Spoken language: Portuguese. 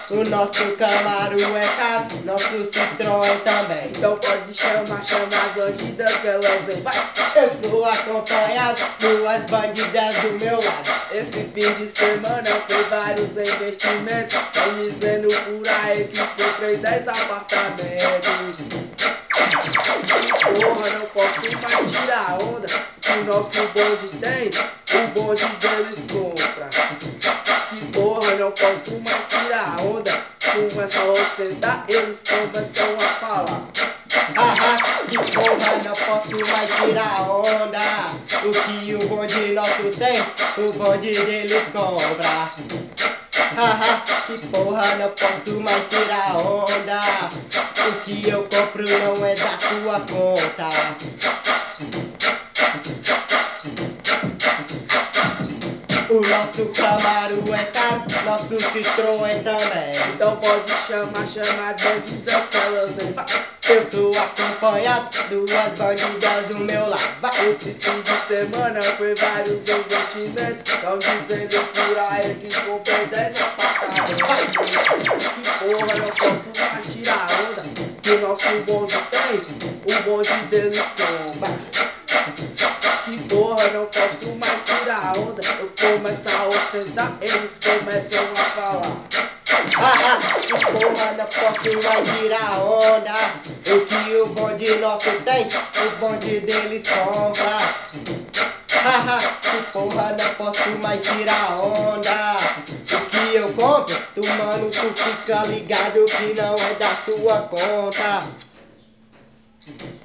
O nosso Camaro é caro, nosso Citroën também. Então pode chamar as bandidas que elas vêm, vai! Eu sou acompanhado, duas bandidas do meu lado. Esse fim de semana eu fiz vários investimentos. Vem dizendo por aí que comprei 10 apartamentos. Que porra, não posso mais tirar onda que o nosso bonde tem, o bonde deles compra. Que porra, não posso mais tirar onda. Começa a ostentar, eles começam a falar. Haha, que porra, não posso mais tirar onda. O que o bonde nosso tem, o bonde deles compra. Haha, que porra, não posso mais tirar onda. O que eu compro não é da sua conta. O nosso Camaro é caro, nosso Citroën também. Então pode chamar bandidas que elas vêm, vai! Eu sou acompanhado, duas bandidas do meu lado. Vai. Esse fim de semana foi vários investimentos. Tão dizendo por aí que comprei 10 apartamentos. Que porra, não posso mais tirar onda que o nosso bonde tem, o bonde deles compra. Que porra, não posso mais tirar onda. Eu começo a ostentar, eles começam a falar. Haha, que porra, não posso mais tirar onda. O que o bonde nosso tem, o bonde deles compra. Haha, que porra, não posso mais tirar onda. O que eu compro, tu mano, tu fica ligado que não é da sua conta.